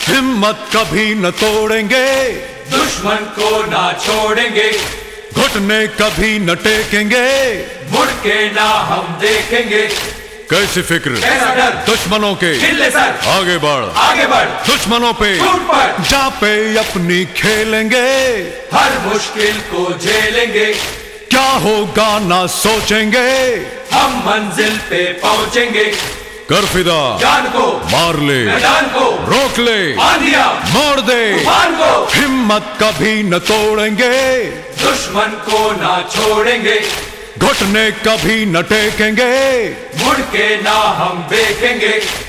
हिम्मत कभी न तोड़ेंगे, दुश्मन को ना छोड़ेंगे, घुटने कभी न टेकेंगे, मुड़ के ना हम देखेंगे। कैसी फिक्र, कैसा डर, दुश्मनों के हिल सर, आगे बढ़, आगे बढ़, दुश्मनों पे टूट पड़, जा पे अपनी खेलेंगे, हर मुश्किल को झेलेंगे। क्या होगा ना सोचेंगे, हम मंजिल पे पहुंचेंगे। कर फिदा जान को, मार ले, मैदान को रोक ले, आंधिया मोड़ दे, तूफान को, हिम्मत कभी न तोड़ेंगे, दुश्मन को ना छोड़ेंगे, घुटने कभी न टेकेंगे, मुड़ के ना हम देखेंगे।